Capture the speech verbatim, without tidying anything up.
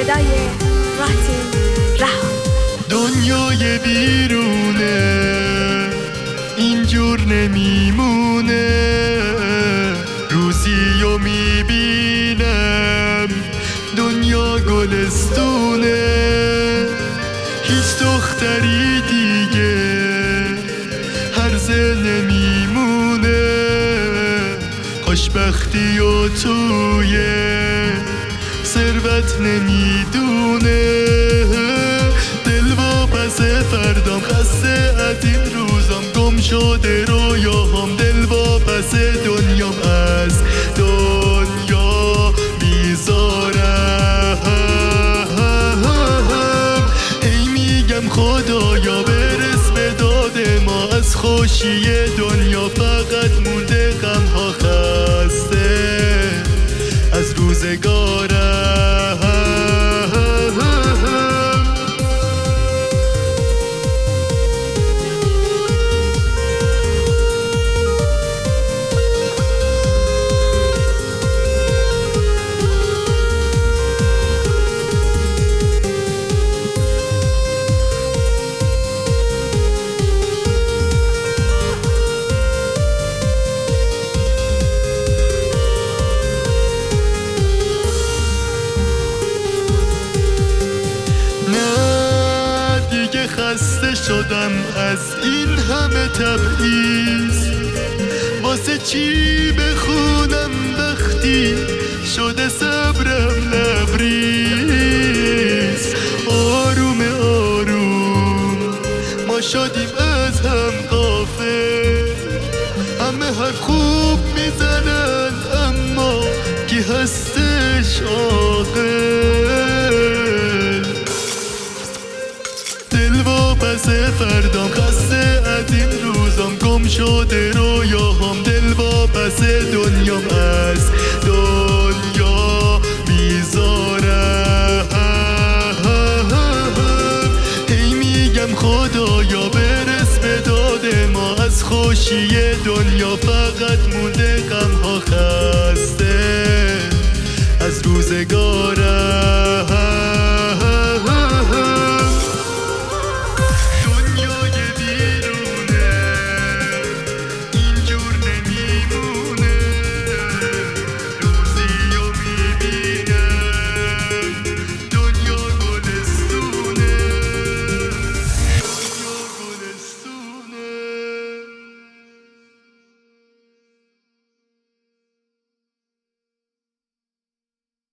صدای راتین رها. دنیای بیرونه اینجور نمیمونه، روزی و میبینم دنیا گلستونه، هیچ دختری دیگه هرزه نمیمونه، خوشبختی و توی ثروت نمیدونه، دل واپس فردام خسته از این روزام، گم شده رویاهام، دل واپس دنیام، از دنیا بیزارم، هی میگم خدایا برس به داد ما، از خوشی دنیا فقط مونده غمها، خسته از روزگارم. خسته شدم از این همه تبعیض، واسه چی بخونم وقتی شده صبرم لبریز، آروم آروم ما شدیم از هم غافل، همه حرف خوب میزنن اما کی هستش عاقل، دل واپس فردام خسته از این روزام، گم شده رویاهام، دل واپس دنیام، از دنیا بیزارم، هی میگم خدایا برس به داد ما، از خوشی دنیا فقط مونده غمها، خسته از روزگارم.